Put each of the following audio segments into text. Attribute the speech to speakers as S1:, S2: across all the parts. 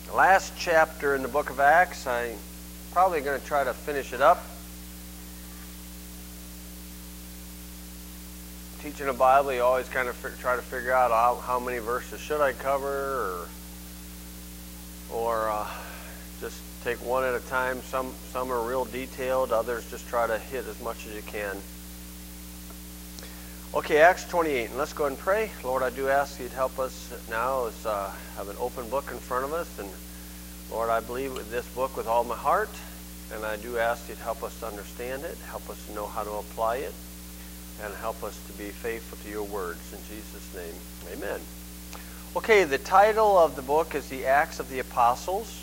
S1: Last chapter in the book of Acts. I'm probably going to try to finish it up. Teaching the Bible, you always kind of try to figure out how many verses should I cover, or just take one at a time. Some are real detailed, others just try to hit as much as you can. Okay, Acts 28, and let's go ahead and pray. Lord, I do ask you to help us now as have an open book in front of us, and Lord, I believe this book with all my heart, and I do ask you to help us to understand it, help us to know how to apply it, and help us to be faithful to your words. In Jesus' name, amen. Okay, the title of the book is The Acts of the Apostles.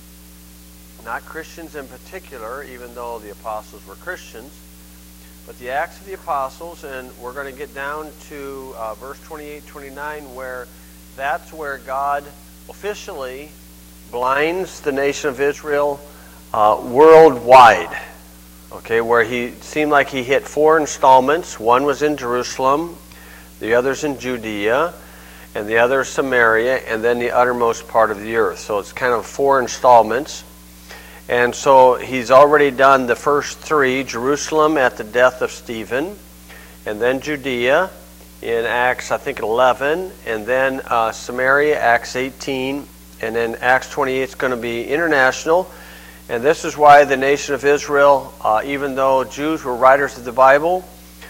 S1: Not Christians in particular, even though the apostles were Christians, but the Acts of the Apostles, and we're going to get down to verse 28, 29, where that's where God officially blinds the nation of Israel worldwide. Okay, where he seemed like he hit 4 installments. One was in Jerusalem, the other's in Judea, and the other is Samaria, and then the uttermost part of the earth. So it's kind of 4 installments. And so he's already done the first 3, Jerusalem at the death of Stephen, and then Judea in Acts, I think, 11, and then Samaria, Acts 18, and then Acts 28 is going to be international. And this is why the nation of Israel, even though Jews were writers of the Bible,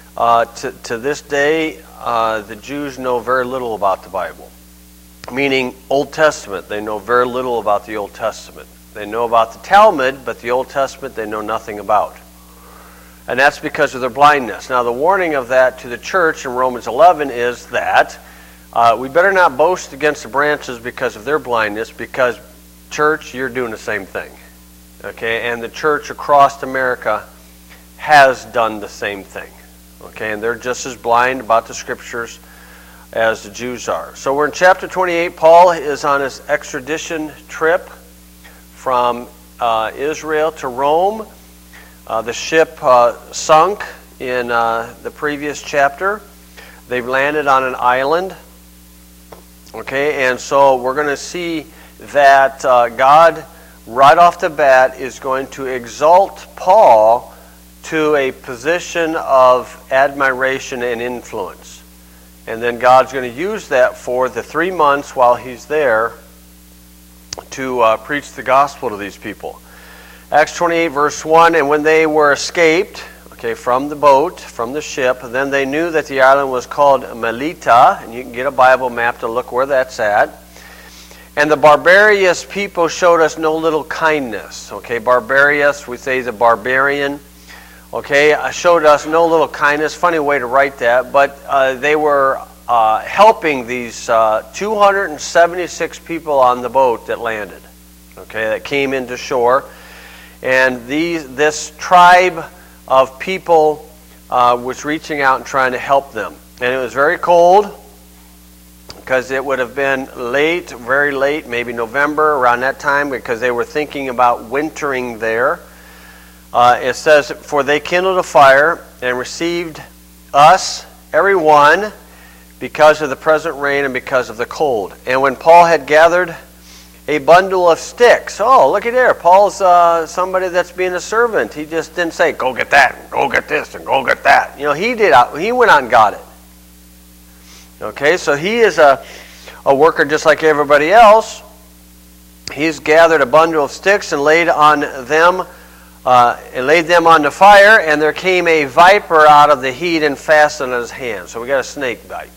S1: to this day, the Jews know very little about the Bible. Meaning Old Testament, they know very little about the Old Testament. They know about the Talmud, but the Old Testament they know nothing about. And that's because of their blindness. Now the warning of that to the church in Romans 11 is that we better not boast against the branches because of their blindness, because church, you're doing the same thing. Okay, and the church across America has done the same thing. Okay, and they're just as blind about the scriptures as the Jews are. So we're in chapter 28. Paul is on his extradition trip from Israel to Rome. The ship sunk in the previous chapter. They've landed on an island. Okay, and so we're going to see that God, right off the bat, is going to exalt Paul to a position of admiration and influence. And then God's going to use that for the 3 months while he's there to preach the gospel to these people. Acts 28 verse 1, and when they were escaped, okay, from the boat, from the ship, then they knew that the island was called Melita, and you can get a Bible map to look where that's at. And the barbarous people showed us no little kindness. Okay, barbarous, we say the barbarian. Okay, showed us no little kindness. Funny way to write that, but they were helping these 276 people on the boat that landed. Okay, that came into shore. And this tribe of people was reaching out and trying to help them. And it was very cold, because it would have been late, very late, maybe November, around that time, because they were thinking about wintering there. It says, for they kindled a fire and received us, every one, because of the present rain and because of the cold. And when Paul had gathered a bundle of sticks, oh, looky there, Paul's somebody that's being a servant. He just didn't say, go get that, and go get this, and go get that. You know, he went out and got it. Okay, so he is a worker just like everybody else. He's gathered a bundle of sticks and laid them on the fire, and there came a viper out of the heat and fastened on his hand. So we got a snake bite.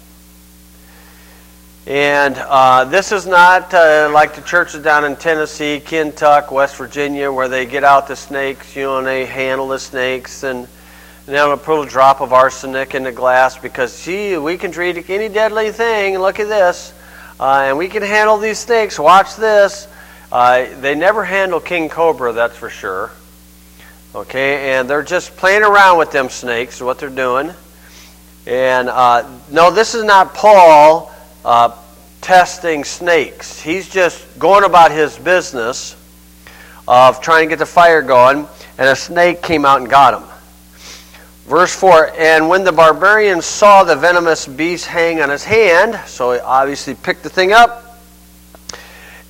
S1: And this is not like the churches down in Tennessee, Kentucky, West Virginia, where they get out the snakes, you know, and they handle the snakes, and they'll put a drop of arsenic in the glass because, gee, we can treat any deadly thing, and look at this, and we can handle these snakes, watch this. They never handle king cobra, that's for sure. Okay, and they're just playing around with them snakes, is what they're doing. And no, this is not Paul testing snakes. He's just going about his business of trying to get the fire going, and a snake came out and got him. Verse 4, and when the barbarians saw the venomous beast hang on his hand, so he obviously picked the thing up,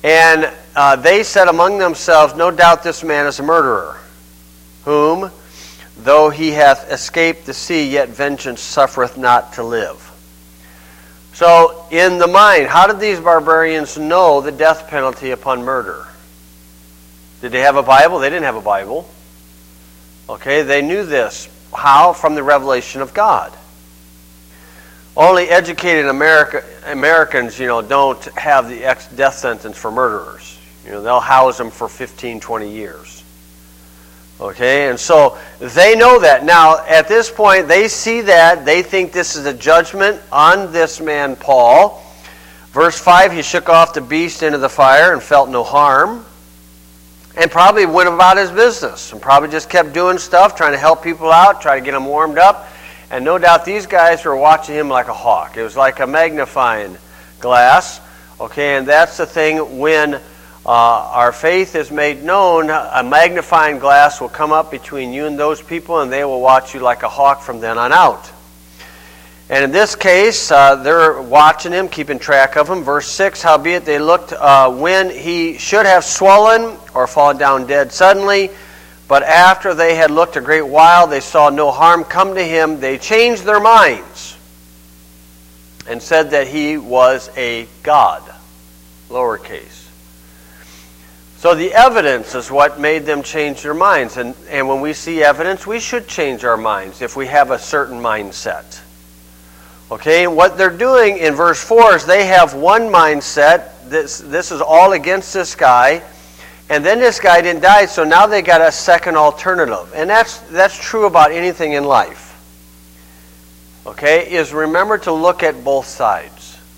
S1: And they said among themselves, no doubt this man is a murderer, whom, though he hath escaped the sea, yet vengeance suffereth not to live. So, in the mind, how did these barbarians know the death penalty upon murder? Did they have a Bible? They didn't have a Bible. Okay, they knew this. How? From the revelation of God. Only educated Americans, don't have the death sentence for murderers. They'll house them for 15, 20 years. Okay, and so they know that. Now, at this point, they see that. They think this is a judgment on this man, Paul. Verse 5, he shook off the beast into the fire and felt no harm. And probably went about his business. And probably just kept doing stuff, trying to help people out, try to get them warmed up. And no doubt these guys were watching him like a hawk. It was like a magnifying glass. Okay, and that's the thing when our faith is made known, a magnifying glass will come up between you and those people, and they will watch you like a hawk from then on out. And in this case, they're watching him, keeping track of him. Verse 6, howbeit they looked when he should have swollen or fallen down dead suddenly, but after they had looked a great while, they saw no harm come to him. They changed their minds and said that he was a god, lowercase. So the evidence is what made them change their minds. And when we see evidence, we should change our minds if we have a certain mindset. Okay, and what they're doing in verse 4 is they have one mindset. This is all against this guy. And then this guy didn't die, so now they got a second alternative. And that's true about anything in life. Okay, is remember to look at both sides.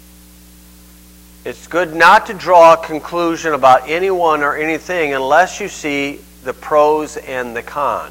S1: It's good not to draw a conclusion about anyone or anything unless you see the pros and the con.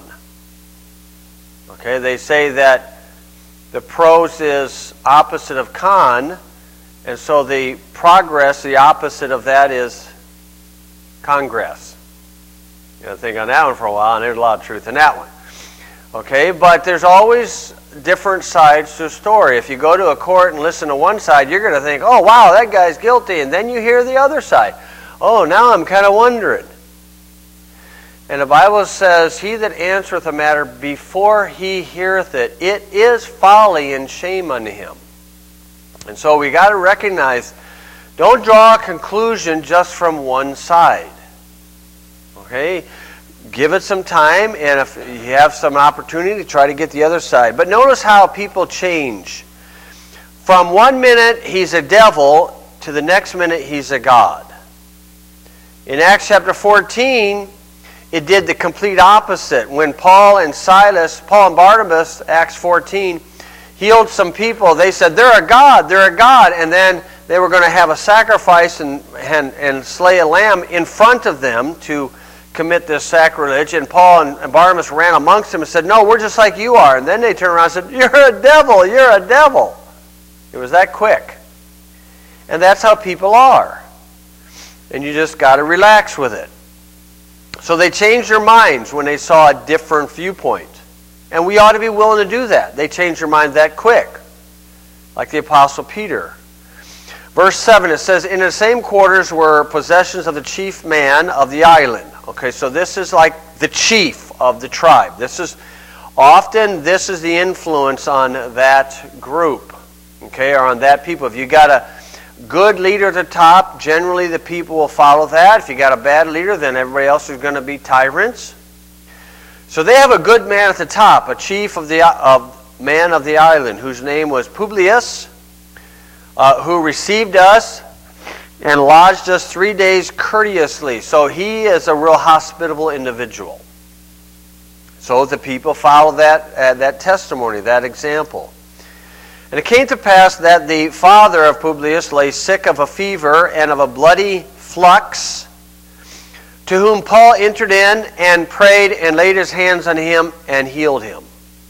S1: Okay, they say that the pros is opposite of con, and so the progress, the opposite of that is congress. You know, think on that one for a while, and there's a lot of truth in that one. Okay, but there's always different sides to a story. If you go to a court and listen to one side, you're going to think, oh, wow, that guy's guilty. And then you hear the other side. Oh, now I'm kind of wondering. And the Bible says, he that answereth a matter before he heareth it, it is folly and shame unto him. And so we got to recognize, don't draw a conclusion just from one side. Okay? Give it some time, and if you have some opportunity, try to get the other side. But notice how people change. From one minute, he's a devil, to the next minute, he's a god. In Acts chapter 14, it did the complete opposite. When Paul and Barnabas, Acts 14, healed some people, they said, they're a god, and then they were going to have a sacrifice and slay a lamb in front of them to commit this sacrilege, and Paul and Barnabas ran amongst them and said, no, we're just like you are. And then they turned around and said, you're a devil, you're a devil. It was that quick. And that's how people are. And you just got to relax with it. So they changed their minds when they saw a different viewpoint. And we ought to be willing to do that. They changed their mind that quick. Like the Apostle Peter. Verse 7, it says, in the same quarters were possessions of the chief man of the island. Okay, so this is like the chief of the tribe. This is the influence on that group, okay, or on that people. If you got a good leader at the top, generally the people will follow that. If you got a bad leader, then everybody else is going to be tyrants. So they have a good man at the top, a chief of man of the island, whose name was Publius, who received us and lodged us 3 days courteously. So he is a real hospitable individual. So the people follow that testimony, that example. And it came to pass that the father of Publius lay sick of a fever and of a bloody flux, to whom Paul entered in and prayed and laid his hands on him and healed him.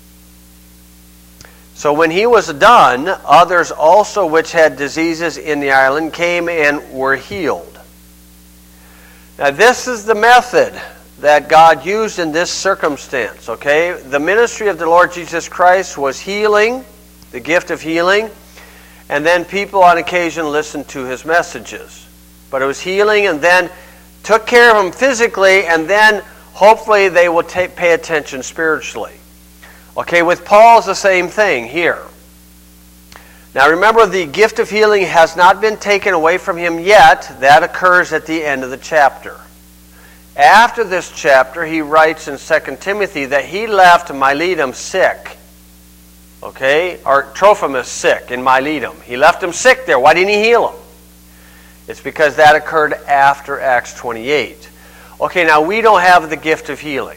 S1: So when he was done, others also which had diseases in the island came and were healed. Now this is the method that God used in this circumstance, okay? The ministry of the Lord Jesus Christ was healing, the gift of healing, and then people on occasion listened to his messages. but it was healing, and then took care of them physically, and then hopefully they will pay attention spiritually. Okay, with Paul it's the same thing here. Now remember, the gift of healing has not been taken away from him yet. That occurs at the end of the chapter. After this chapter, he writes in 2 Timothy that he left Miletum sick. Okay? Or Trophimus sick in Miletum. He left him sick there. Why didn't he heal him? It's because that occurred after Acts 28. Okay, now we don't have the gift of healing.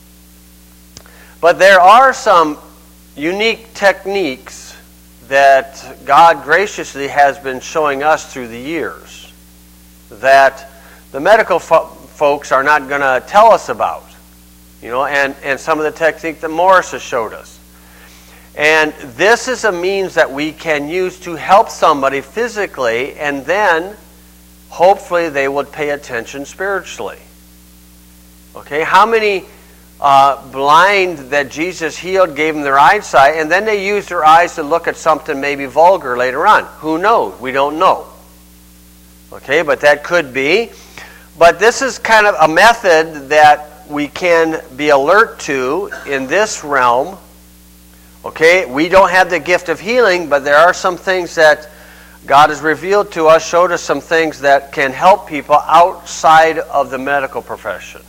S1: But there are some unique techniques that God graciously has been showing us through the years that the medical folks are not going to tell us about. You know, and some of the technique that Morris has showed us. And this is a means that we can use to help somebody physically, and then hopefully they would pay attention spiritually. Okay, how many blind that Jesus healed gave them their eyesight, and then they used their eyes to look at something maybe vulgar later on? Who knows? We don't know. Okay, but that could be. But this is kind of a method that we can be alert to in this realm. Okay, we don't have the gift of healing, but there are some things that God has revealed to us, showed us some things that can help people outside of the medical profession.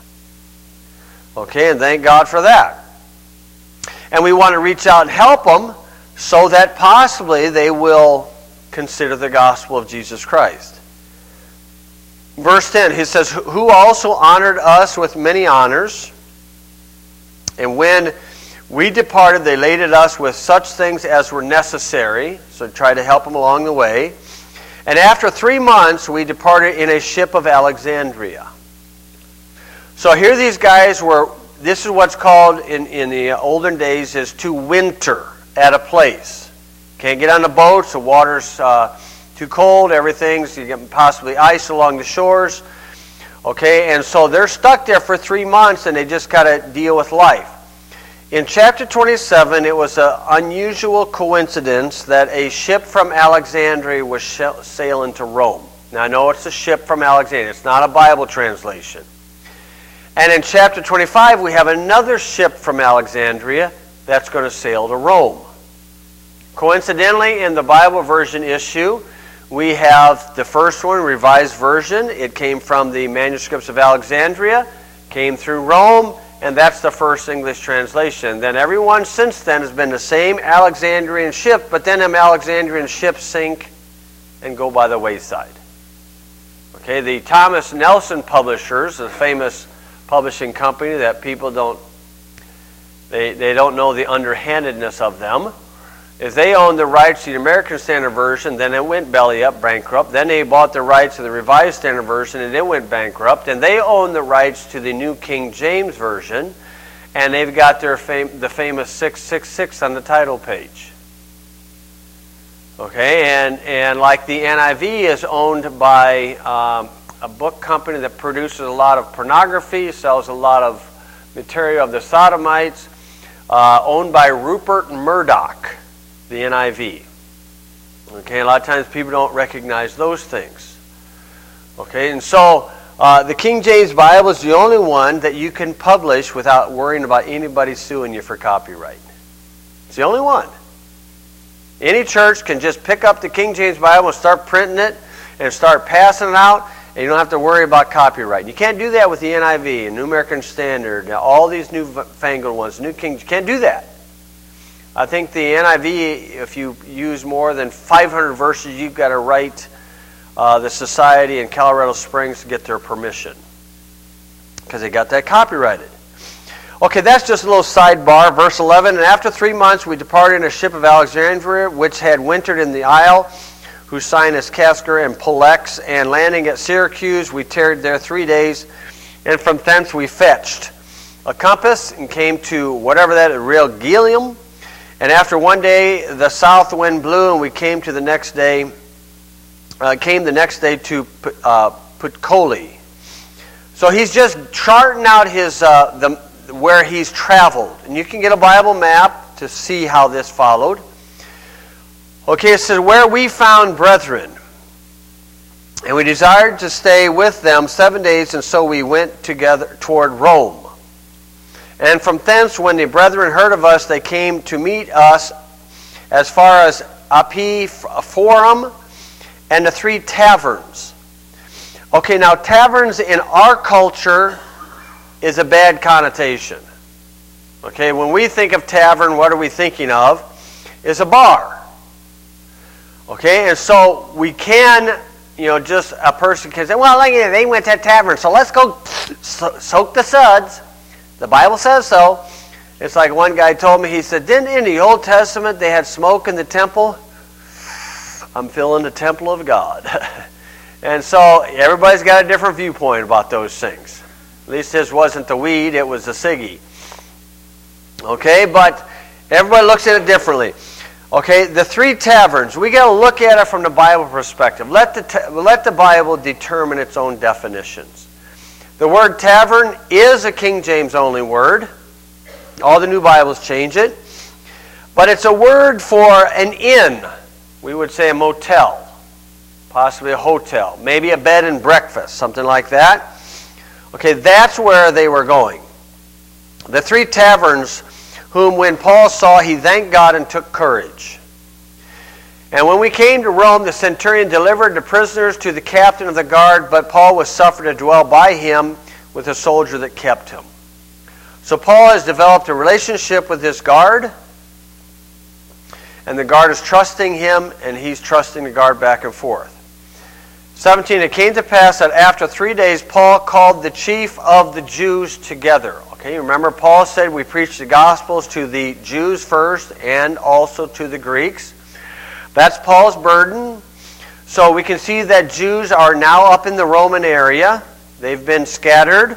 S1: Okay, and thank God for that. And we want to reach out and help them so that possibly they will consider the gospel of Jesus Christ. Verse 10, he says, who also honored us with many honors, and when we departed, they laded us with such things as were necessary, so try to help them along the way. And after 3 months, we departed in a ship of Alexandria. So here these guys were, this is what's called in the olden days is to winter at a place. Can't get on the boats, the water's too cold, everything's, you get possibly ice along the shores. Okay, and so they're stuck there for 3 months and they just got to deal with life. In chapter 27, it was an unusual coincidence that a ship from Alexandria was sailing to Rome. Now I know it's a ship from Alexandria, it's not a Bible translation. And in chapter 25, we have another ship from Alexandria that's going to sail to Rome. Coincidentally, in the Bible version issue, we have the first one, Revised Version. It came from the manuscripts of Alexandria, came through Rome, and that's the first English translation. Then everyone since then has been the same Alexandrian ship, but then them Alexandrian ships sink and go by the wayside. Okay, the Thomas Nelson Publishers, a famous publishing company that people don't know the underhandedness of them, is they owned the rights to the American Standard Version, then it went belly up, bankrupt. Then they bought the rights to the Revised Standard Version, and it went bankrupt. And they own the rights to the New King James Version, and they've got their the famous 666 on the title page. Okay, and like the NIV is owned by a book company that produces a lot of pornography, sells a lot of material of the sodomites, owned by Rupert Murdoch, the NIV. Okay, a lot of times people don't recognize those things. Okay, and so the King James Bible is the only one that you can publish without worrying about anybody suing you for copyright. It's the only one. Any church can just pick up the King James Bible and start printing it and start passing it out, and you don't have to worry about copyright. You can't do that with the NIV and New American Standard, all these newfangled ones, New King. You can't do that. I think the NIV, if you use more than 500 verses, you've got to write the Society in Colorado Springs to get their permission, because they got that copyrighted. Okay, that's just a little sidebar. Verse 11, and after 3 months we departed in a ship of Alexandria, which had wintered in the isle, whose sign is Castor and Polex, and landing at Syracuse, we tarried there 3 days, and from thence we fetched a compass and came to whatever that is, Regillium. And after 1 day, the south wind blew, and we came the next day to Puteoli. So he's just charting out his where he's traveled, and you can get a Bible map to see how this followed. Okay, it says, where we found brethren. And we desired to stay with them 7 days, and so we went together toward Rome. And from thence, when the brethren heard of us, they came to meet us as far as Appii Forum and the 3 taverns. Okay, now taverns in our culture is a bad connotation. Okay, when we think of tavern, what are we thinking of? Is a bar. Okay, and so we can, just a person can say, well, they went to a tavern, so let's go soak the suds. The Bible says so. It's like one guy told me, he said, didn't in the Old Testament they had smoke in the temple? I'm filling the temple of God. And so everybody's got a different viewpoint about those things. At least his wasn't the weed, it was the ciggy. Okay, but everybody looks at it differently. Okay, the 3 taverns, we got to look at it from the Bible perspective. Let the Bible determine its own definitions. The word tavern is a King James only word. All the new Bibles change it. But it's a word for an inn. We would say a motel, possibly a hotel, maybe a bed and breakfast, something like that. Okay, that's where they were going. The 3 taverns, whom when Paul saw, he thanked God and took courage. And when we came to Rome, the centurion delivered the prisoners to the captain of the guard, but Paul was suffered to dwell by him with a soldier that kept him. So Paul has developed a relationship with this guard, and the guard is trusting him, and he's trusting the guard back and forth. 17, it came to pass that after 3 days, Paul called the chief of the Jews together. Okay, remember Paul said we preach the Gospels to the Jews first and also to the Greeks. That's Paul's burden. So we can see that Jews are now up in the Roman area. They've been scattered.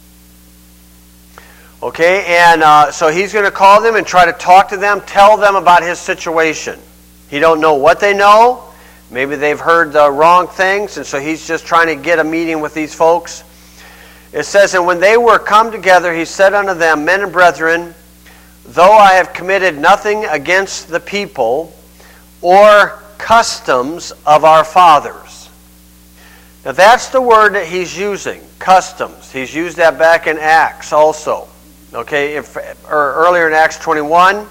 S1: Okay, and so he's going to call them and try to talk to them, tell them about his situation. He don't know what they know. Maybe they've heard the wrong things, and so he's just trying to get a meeting with these folks. It says, and when they were come together, he said unto them, men and brethren, though I have committed nothing against the people or customs of our fathers. Now that's the word that he's using, customs. He's used that back in Acts also. Okay, or earlier in Acts 21,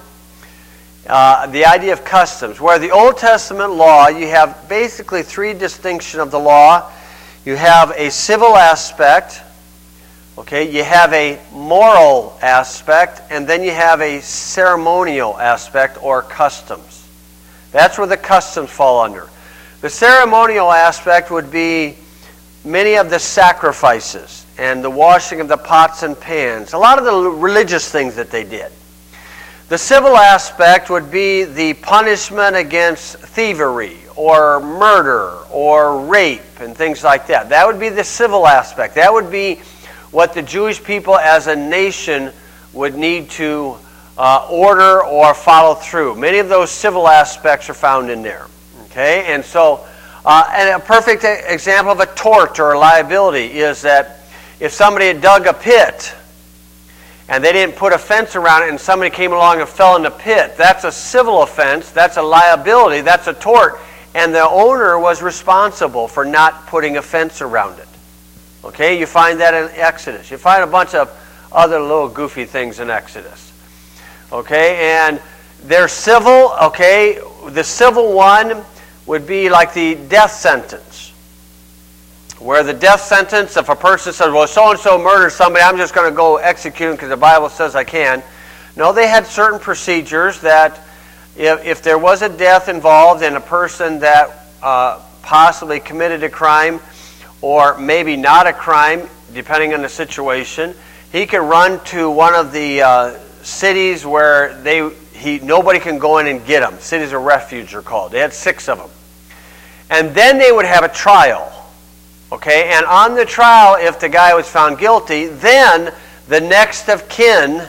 S1: the idea of customs. Where the Old Testament law, you have basically 3 distinctions of the law. You have a civil aspect, okay, you have a moral aspect, and then you have a ceremonial aspect or customs. That's where the customs fall under. The ceremonial aspect would be many of the sacrifices and the washing of the pots and pans, a lot of the religious things that they did. The civil aspect would be the punishment against thievery or murder or rape and things like that. That would be the civil aspect. That would be what the Jewish people as a nation would need to order or follow through. Many of those civil aspects are found in there. Okay, and so and a perfect example of a tort or a liability is that if somebody had dug a pit and they didn't put a fence around it and somebody came along and fell in the pit, that's a civil offense, that's a liability, that's a tort, and the owner was responsible for not putting a fence around it. Okay, you find that in Exodus. You find a bunch of other little goofy things in Exodus. Okay, and they're civil. Okay, the civil one would be like the death sentence. Where the death sentence, if a person says, well, so-and-so murdered somebody, I'm just going to go execute him because the Bible says I can. No, they had certain procedures that if there was a death involved and a person that possibly committed a crime or maybe not a crime, depending on the situation, he could run to one of the cities where nobody can go in and get him. Cities of refuge are called. They had 6 of them. And then they would have a trial. Okay, and on the trial, if the guy was found guilty, then the next of kin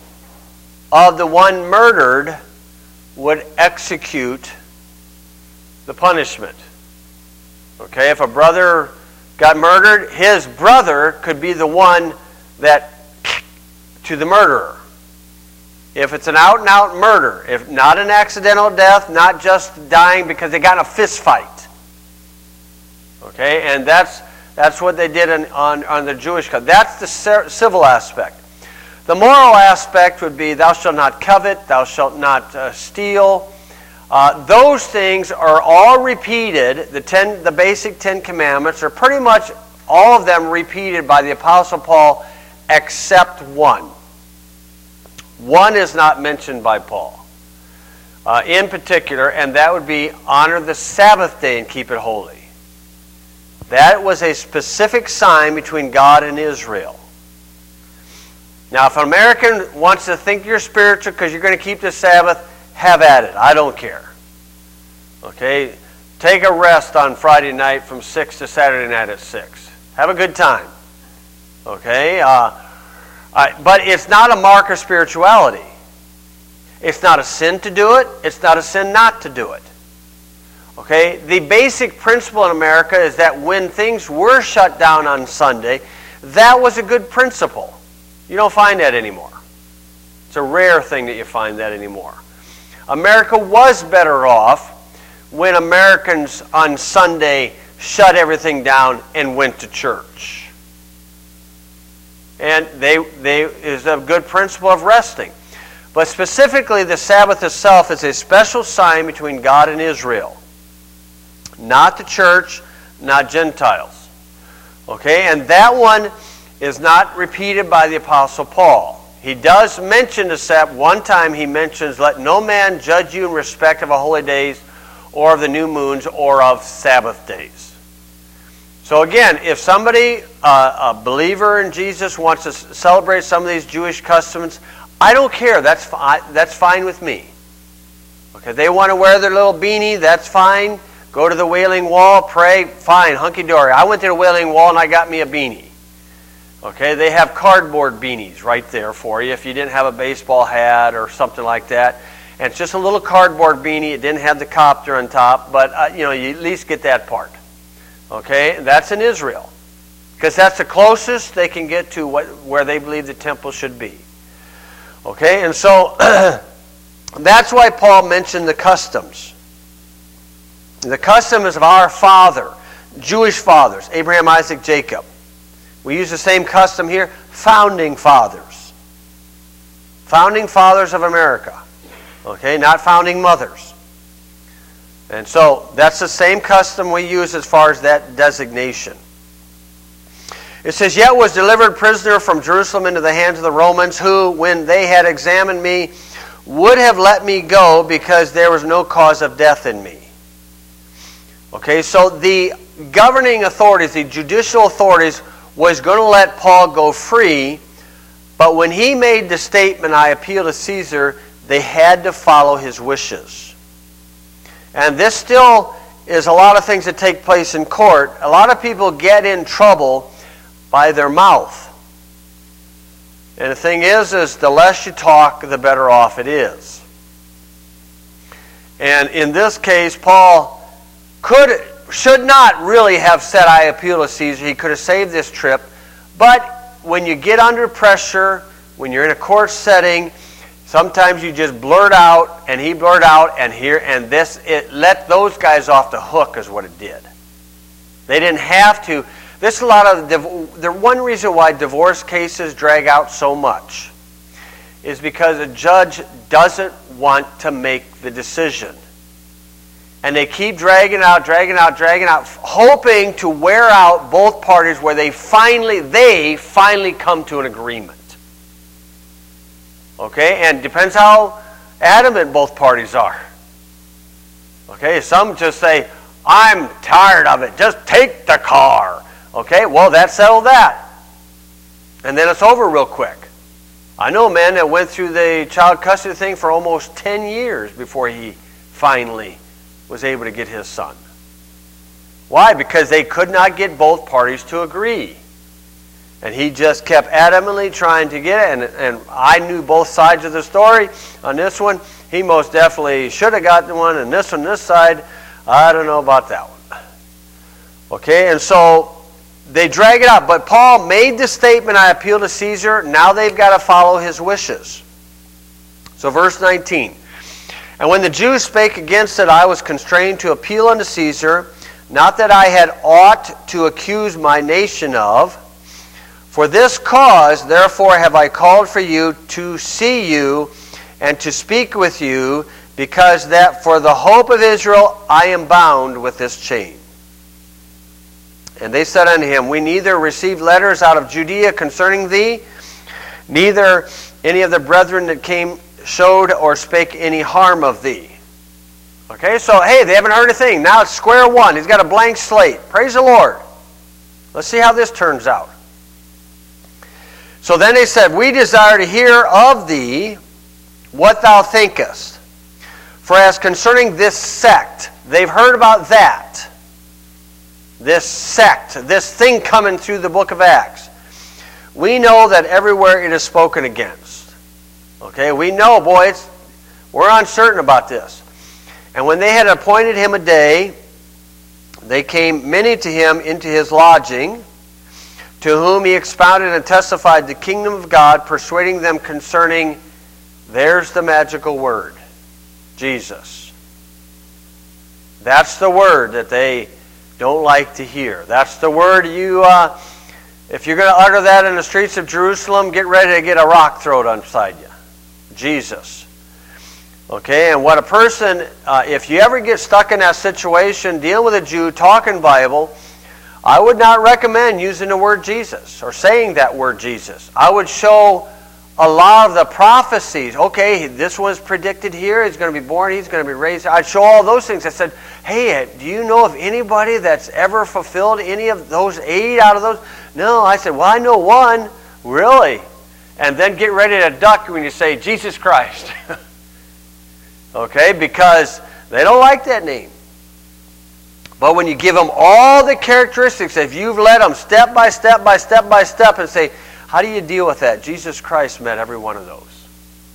S1: of the one murdered would execute the punishment. Okay, if a brother got murdered, his brother could be the one that to the murderer. If it's an out-and-out murder, if not an accidental death, not just dying because they got in a fist fight. Okay, and that's what they did on the Jewish custom. That's the civil aspect. The moral aspect would be, thou shalt not covet, thou shalt not steal. Those things are all repeated. The basic 10 commandments are pretty much all of them repeated by the Apostle Paul except one. One is not mentioned by Paul in particular, and that would be honor the Sabbath day and keep it holy. That was a specific sign between God and Israel. Now, if an American wants to think you're spiritual because you're going to keep the Sabbath, have at it. I don't care. Okay? Take a rest on Friday night from 6 to Saturday night at 6. Have a good time. Okay? But it's not a mark of spirituality. It's not a sin to do it. It's not a sin not to do it. Okay? The basic principle in America is that when things were shut down on Sunday, that was a good principle. You don't find that anymore. It's a rare thing that you find that anymore. America was better off when Americans on Sunday shut everything down and went to church. And they is a good principle of resting. But specifically, the Sabbath itself is a special sign between God and Israel. Not the church, not Gentiles. Okay, and that one is not repeated by the Apostle Paul. He does mention the Sabbath. One time he mentions, let no man judge you in respect of a holy days, or of the new moons, or of Sabbath days. So again, if somebody, a believer in Jesus, wants to celebrate some of these Jewish customs, I don't care. That's fine with me. Okay, they want to wear their little beanie, that's fine. Go to the Wailing Wall, pray, fine, hunky-dory. I went to the Wailing Wall and I got me a beanie. Okay, they have cardboard beanies right there for you if you didn't have a baseball hat or something like that. And it's just a little cardboard beanie. It didn't have the copter on top, but you at least get that part. Okay, that's in Israel. Because that's the closest they can get to where they believe the temple should be. Okay, and so that's why Paul mentioned the customs. The custom is of our father, Jewish fathers, Abraham, Isaac, Jacob. We use the same custom here, founding fathers. Founding fathers of America. Okay, not founding mothers. And so that's the same custom we use as far as that designation. It says, yet was delivered prisoner from Jerusalem into the hands of the Romans, who, when they had examined me, would have let me go because there was no cause of death in me. Okay, so the governing authorities, the judicial authorities, was going to let Paul go free, but when he made the statement, I appeal to Caesar, they had to follow his wishes. And this still is a lot of things that take place in court. A lot of people get in trouble by their mouth. And the thing is the less you talk, the better off it is. And in this case, Paul should not really have said, I appeal to Caesar. He could have saved this trip. But when you get under pressure, when you're in a court setting, sometimes you just blurt out, and he blurted out, and it let those guys off the hook is what it did. They didn't have to. This is a lot of the one reason why divorce cases drag out so much is because a judge doesn't want to make the decision. And they keep dragging out, hoping to wear out both parties where they finally come to an agreement. Okay, and depends how adamant both parties are. Okay, some just say, I'm tired of it, just take the car. Okay, well, that settled that. And then it's over real quick. I know a man that went through the child custody thing for almost 10 years before he finally was able to get his son. Why? Because they could not get both parties to agree. And he just kept adamantly trying to get it. And I knew both sides of the story. On this one, he most definitely should have gotten one. And this one, this side, I don't know about that one. Okay, and so they drag it out. But Paul made the statement, I appeal to Caesar. Now they've got to follow his wishes. So verse 19. And when the Jews spake against it, I was constrained to appeal unto Caesar. not that I had aught to accuse my nation of. For this cause, therefore, have I called for you to see you and to speak with you, because that for the hope of Israel I am bound with this chain. And they said unto him, We neither received letters out of Judea concerning thee, neither any of the brethren that came showed or spake any harm of thee. Okay, so hey, they haven't heard a thing. Now it's square one. He's got a blank slate. Praise the Lord. Let's see how this turns out. So then they said, We desire to hear of thee what thou thinkest. For as concerning this sect, they've heard about that. This sect, this thing coming through the book of Acts. We know that everywhere it is spoken against. Okay, we know, boys, we're uncertain about this. And when they had appointed him a day, they came many to him into his lodging, to whom he expounded and testified the kingdom of God, persuading them concerning, there's the magical word, Jesus. That's the word that they don't like to hear. That's the word if you're going to utter that in the streets of Jerusalem, get ready to get a rock thrown upside you. Jesus. Okay, and what a person, if you ever get stuck in that situation, dealing with a Jew, talking Bible, I would not recommend using the word Jesus or saying that word Jesus. I would show a lot of the prophecies. Okay, this was predicted here. He's going to be born. He's going to be raised. I'd show all those things. I said, hey, do you know of anybody that's ever fulfilled any of those 8 out of those? No. I said, well, I know one. Really? And then get ready to duck when you say Jesus Christ. Okay, because they don't like that name. But when you give them all the characteristics, if you've led them step by step by step by step and say, how do you deal with that? Jesus Christ met every one of those.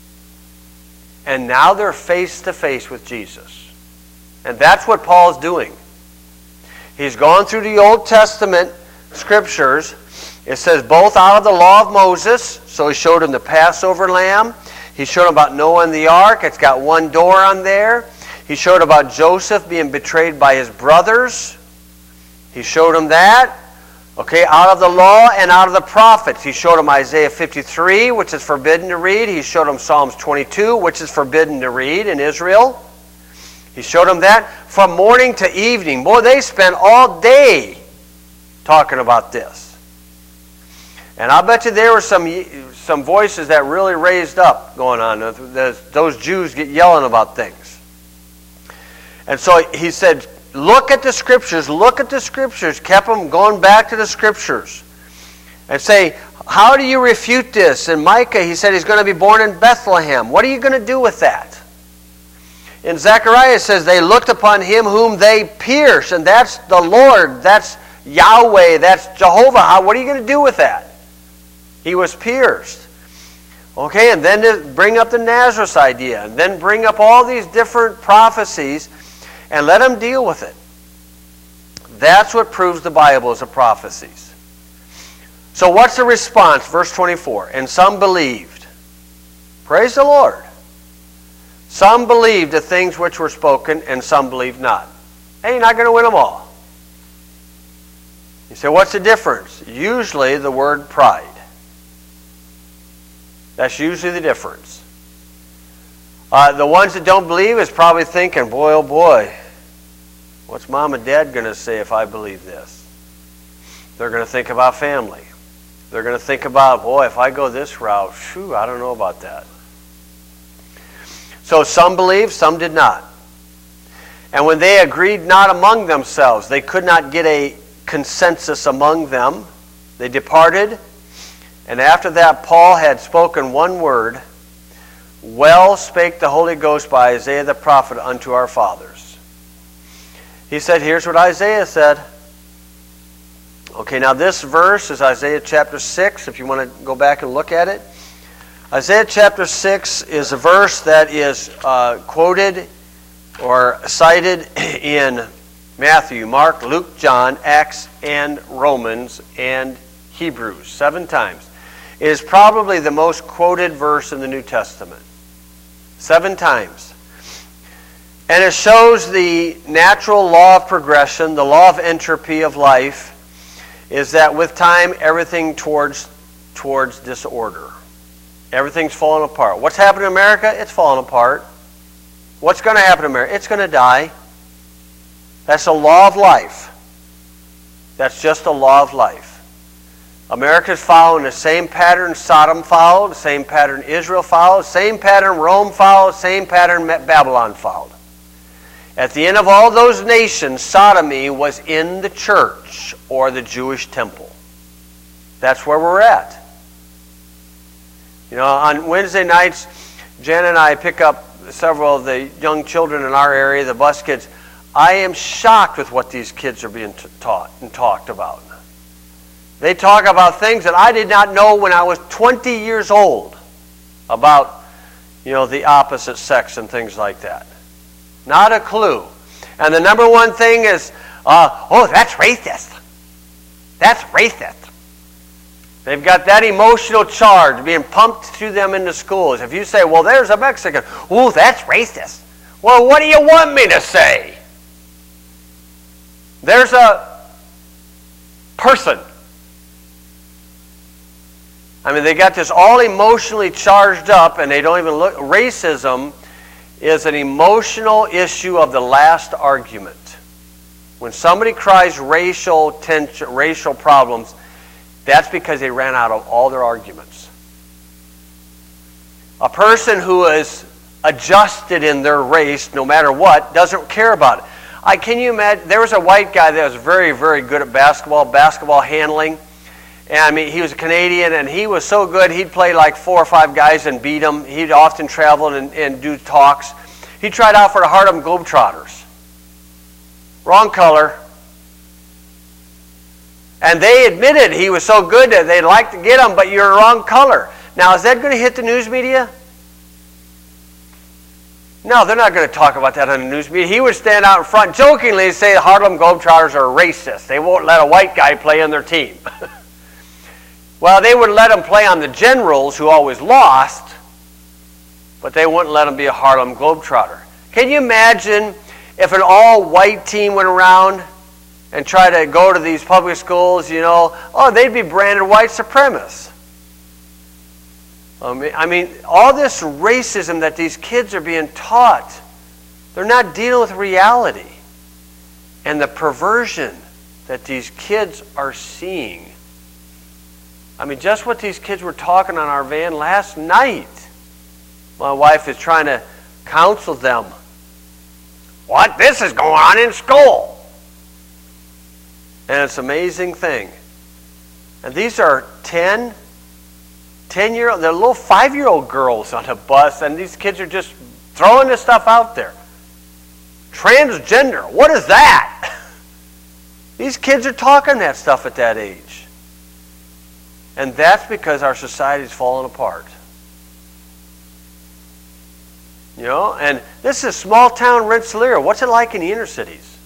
S1: And now they're face to face with Jesus. And that's what Paul's doing. He's gone through the Old Testament scriptures. It says both out of the law of Moses. So he showed him the Passover lamb. He showed him about Noah and the ark. It's got one door on there. He showed about Joseph being betrayed by his brothers. He showed him that. Okay, out of the law and out of the prophets. He showed him Isaiah 53, which is forbidden to read. He showed him Psalms 22, which is forbidden to read in Israel. He showed him that from morning to evening. Boy, they spent all day talking about this. And I bet you there were some voices that really raised up going on. Those Jews get yelling about things. And so he said, look at the Scriptures, look at the Scriptures. Kept them going back to the Scriptures. And say, how do you refute this? In Micah, he said he's going to be born in Bethlehem. What are you going to do with that? In Zechariah, it says they looked upon him whom they pierced. And that's the Lord. That's Yahweh. That's Jehovah. What are you going to do with that? He was pierced. Okay, and then to bring up the Nazareth idea. And then bring up all these different prophecies. And let them deal with it. That's what proves the Bible is the prophecies. So what's the response? Verse 24. And some believed. Praise the Lord. Some believed the things which were spoken, and some believed not. Hey, you're not going to win them all. You say, what's the difference? Usually the word pride. That's usually the difference. The ones that don't believe is probably thinking, boy, oh boy, what's mom and dad going to say if I believe this? They're going to think about family. They're going to think about, boy, if I go this route, phew, I don't know about that. So some believed, some did not. And when they agreed not among themselves, they could not get a consensus among them. They departed. And after that, Paul had spoken one word, well spake the Holy Ghost by Isaiah the prophet unto our fathers. He said, here's what Isaiah said. Okay, now this verse is Isaiah chapter 6, if you want to go back and look at it. Isaiah chapter 6 is a verse that is quoted or cited in Matthew, Mark, Luke, John, Acts, and Romans, and Hebrews 7 times. It is probably the most quoted verse in the New Testament. 7 times. And it shows the natural law of progression, the law of entropy of life, is that with time, everything towards disorder. Everything's falling apart. What's happening in America? It's falling apart. What's going to happen in America? It's going to die. That's the law of life. That's just the law of life. America's following the same pattern Sodom followed, the same pattern Israel followed, the same pattern Rome followed, the same pattern Babylon followed. At the end of all those nations, sodomy was in the church or the Jewish temple. That's where we're at. You know, on Wednesday nights, Jen and I pick up several of the young children in our area, the bus kids. I am shocked with what these kids are being taught and talked about. They talk about things that I did not know when I was 20 years old about, you know, the opposite sex and things like that. Not a clue. And the number one thing is, oh, that's racist. That's racist. They've got that emotional charge being pumped through them into schools. If you say, well, there's a Mexican, oh, that's racist. Well, what do you want me to say? There's a person. I mean, they got this all emotionally charged up, and they don't even look. Racism is an emotional issue of the last argument. When somebody cries racial tension, racial problems, that's because they ran out of all their arguments. A person who is adjusted in their race, no matter what, doesn't care about it. Can you imagine? There was a white guy that was very, very good at basketball handling. And I mean, he was a Canadian, and he was so good, he'd play like 4 or 5 guys and beat them. He'd often travel and do talks. He tried out for the Harlem Globetrotters. Wrong color. And they admitted he was so good that they'd like to get him, but you're the wrong color. Now, is that going to hit the news media? No, they're not going to talk about that on the news media. He would stand out in front jokingly and say the Harlem Globetrotters are racist. They won't let a white guy play on their team. Well, they would let him play on the Generals, who always lost, but they wouldn't let him be a Harlem Globetrotter. Can you imagine if an all-white team went around and tried to go to these public schools, you know, oh, they'd be branded white supremacists. I mean, all this racism that these kids are being taught, they're not dealing with reality and the perversion that these kids are seeing. I mean, just what these kids were talking on our van last night. My wife is trying to counsel them. What? This is going on in school. And it's an amazing thing. And these are 10-year-old, they're little 5-year-old girls on a bus, and these kids are just throwing this stuff out there. Transgender, what is that? These kids are talking that stuff at that age. And that's because our society's fallen apart. You know, and this is small town Rensselaer. What's it like in the inner cities?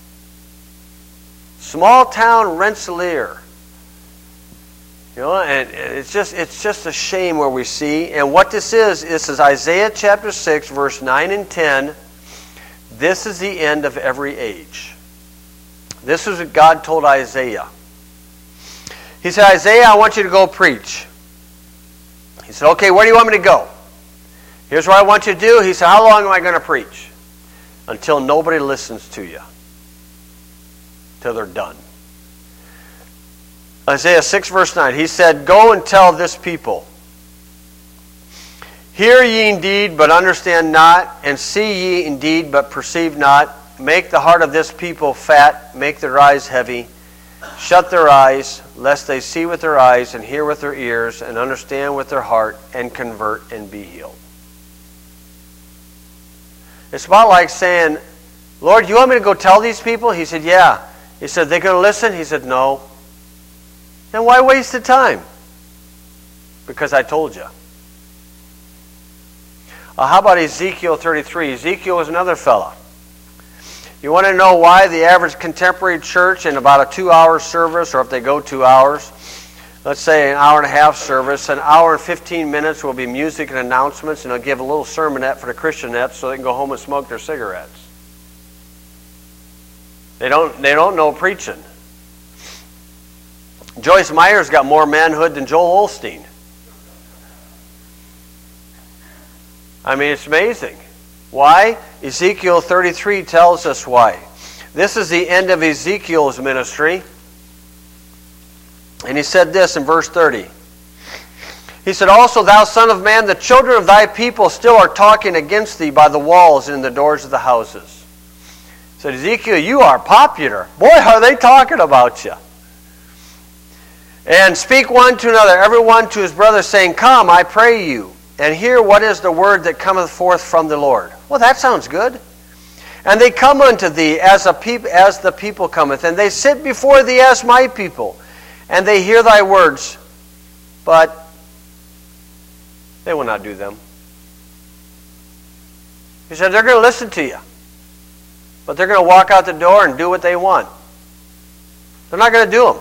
S1: Small town Rensselaer. You know, and it's just a shame where we see. And what this is Isaiah chapter 6, verse 9 and 10. This is the end of every age. This is what God told Isaiah. He said, Isaiah, I want you to go preach. He said, okay, where do you want me to go? Here's what I want you to do. He said, how long am I going to preach? Until nobody listens to you. Till they're done. Isaiah 6 verse 9. He said, go and tell this people. Hear ye indeed, but understand not, and see ye indeed, but perceive not. Make the heart of this people fat, make their eyes heavy. Shut their eyes, lest they see with their eyes, and hear with their ears, and understand with their heart, and convert and be healed. It's about like saying, Lord, you want me to go tell these people? He said, yeah. He said, they going to listen? He said, no. Then why waste the time? Because I told you. How about Ezekiel 33? Ezekiel was another fella. You want to know why the average contemporary church in about a 2-hour service, or if they go 2 hours, let's say an hour and a half service, an hour and 15 minutes will be music and announcements, and they'll give a little sermonette for the Christianettes so they can go home and smoke their cigarettes. They don't know preaching. Joyce Meyer's got more manhood than Joel Osteen. I mean, it's amazing. Why? Ezekiel 33 tells us why. This is the end of Ezekiel's ministry. And he said this in verse 30. He said, "Also, thou son of man, the children of thy people still are talking against thee by the walls and in the doors of the houses." He said, "Ezekiel, you are popular. Boy, are they talking about you. And speak one to another, every one to his brother, saying, Come, I pray you, and hear what is the word that cometh forth from the Lord." Well, that sounds good. "And they come unto thee as the people cometh, and they sit before thee as my people, and they hear thy words, but they will not do them." He said, they're going to listen to you, but they're going to walk out the door and do what they want. They're not going to do them.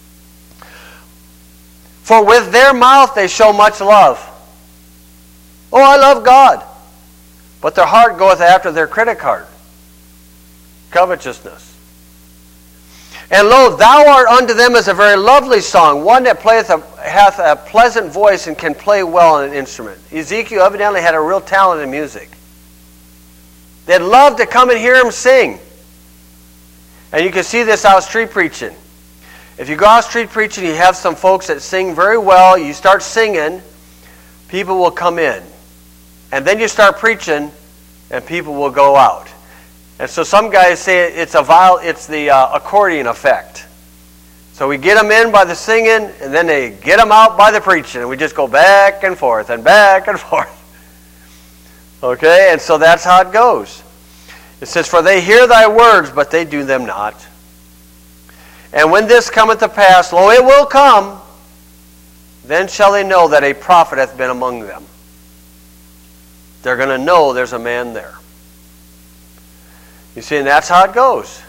S1: "For with their mouth they show much love. Oh, I love God. But their heart goeth after their credit card." Covetousness. "And lo, thou art unto them as a very lovely song, one that hath a pleasant voice and can play well on an instrument." Ezekiel evidently had a real talent in music. They'd love to come and hear him sing. And you can see this out street preaching. If you go out street preaching, you have some folks that sing very well. You start singing, people will come in. And then you start preaching, and people will go out. And so some guys say it's the accordion effect. So we get them in by the singing, and then they get them out by the preaching. And we just go back and forth and back and forth. Okay, and so that's how it goes. It says, "For they hear thy words, but they do them not. And when this cometh to pass, lo, it will come, then shall they know that a prophet hath been among them." They're going to know there's a man there. You see, and that's how it goes.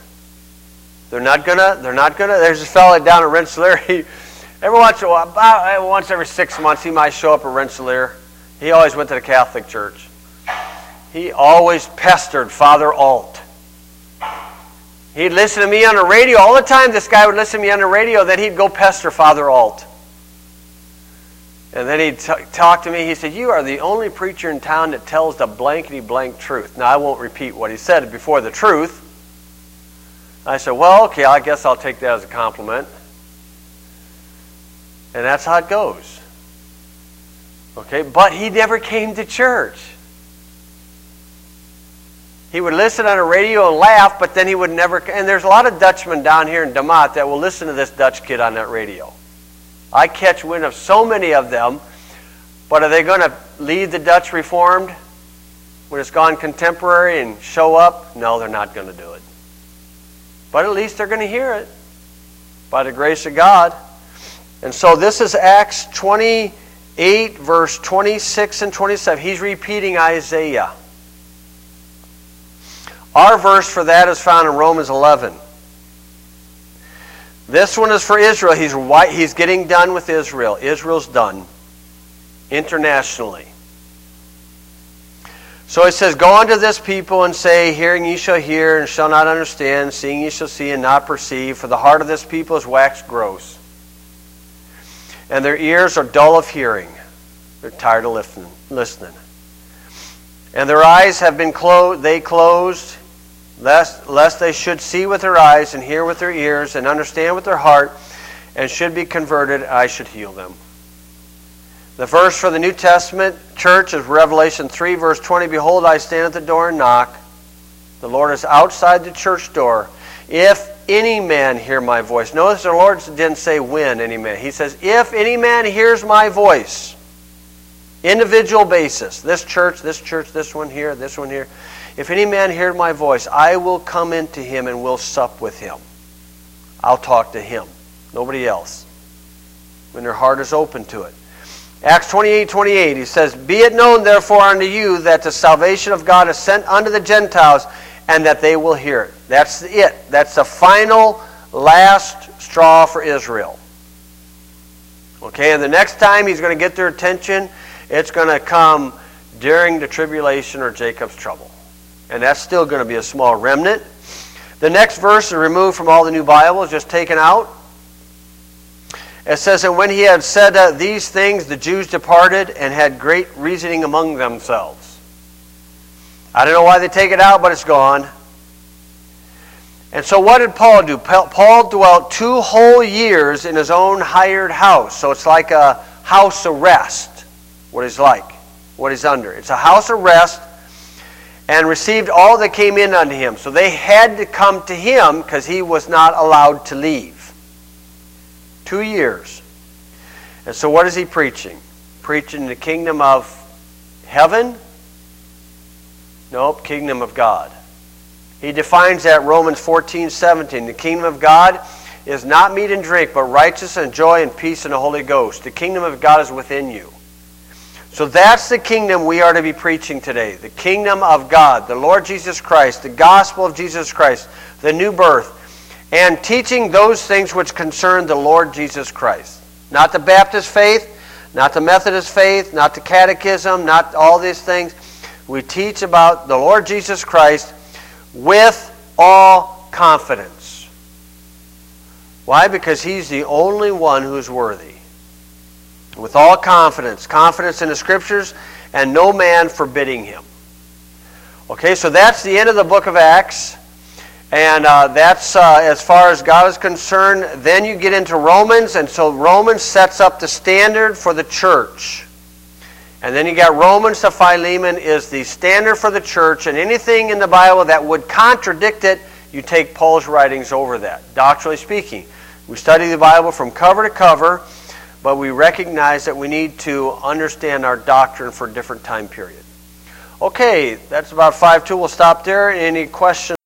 S1: There's this fellow down at Rensselaer. Once every 6 months, he might show up at Rensselaer. He always went to the Catholic Church. He always pestered Father Alt. He'd listen to me on the radio. All the time this guy would listen to me on the radio, then he'd go pester Father Alt. And then he'd talk to me. He said, "You are the only preacher in town that tells the blankety-blank truth." Now, I won't repeat what he said before the truth. I said, "Well, okay, I guess I'll take that as a compliment." And that's how it goes. Okay, but he never came to church. He would listen on the radio and laugh, but then he would never... And there's a lot of Dutchmen down here in DeMott that will listen to this Dutch kid on that radio. I catch wind of so many of them, but are they going to leave the Dutch Reformed when it's gone contemporary and show up? No, they're not going to do it. But at least they're going to hear it by the grace of God. And so this is Acts 28, verse 26 and 27. He's repeating Isaiah. Our verse for that is found in Romans 11. This one is for Israel. He's getting done with Israel. Israel's done internationally. So it says, "Go unto this people and say, Hearing ye shall hear and shall not understand, seeing ye shall see and not perceive, for the heart of this people is waxed gross, and their ears are dull of hearing." They're tired of listening. "And their eyes have been closed, lest they should see with their eyes and hear with their ears and understand with their heart and should be converted, I should heal them." The verse for the New Testament church is Revelation 3, verse 20. "Behold, I stand at the door and knock. The Lord is outside the church door. If any man hear my voice." Notice the Lord didn't say when any man. He says, if any man hears my voice. Individual basis. This church, this one here, this one here. "If any man hear my voice, I will come into him and will sup with him." I'll talk to him. Nobody else. When their heart is open to it. Acts 28:28, he says, "Be it known therefore unto you that the salvation of God is sent unto the Gentiles, and that they will hear it." That's it. That's the final, last straw for Israel. Okay, and the next time he's going to get their attention, it's going to come during the tribulation or Jacob's trouble. And that's still going to be a small remnant. The next verse is removed from all the New Bibles, just taken out. It says, and when he had said these things, the Jews departed and had great reasoning among themselves. I don't know why they take it out, but it's gone. And so what did Paul do? Paul dwelt 2 whole years in his own hired house. So it's like a house arrest, what he's under. It's a house arrest, and received all that came in unto him. So they had to come to him because he was not allowed to leave. 2 years. And so what is he preaching? Preaching the kingdom of heaven? Nope, kingdom of God. He defines that Romans 14:17. The kingdom of God is not meat and drink, but righteousness and joy and peace in the Holy Ghost. The kingdom of God is within you. So that's the kingdom we are to be preaching today. The kingdom of God, the Lord Jesus Christ, the gospel of Jesus Christ, the new birth, and teaching those things which concern the Lord Jesus Christ. Not the Baptist faith, not the Methodist faith, not the catechism, not all these things. We teach about the Lord Jesus Christ with all confidence. Why? Because he's the only one who's worthy. With all confidence. Confidence in the Scriptures and no man forbidding him. Okay, so that's the end of the book of Acts. And that's as far as God is concerned. Then you get into Romans, and so Romans sets up the standard for the church. And then you got Romans to Philemon is the standard for the church, and anything in the Bible that would contradict it, you take Paul's writings over that, doctrinally speaking. We study the Bible from cover to cover, but we recognize that we need to understand our doctrine for a different time period. Okay, that's about 5:2. We'll stop there. Any questions?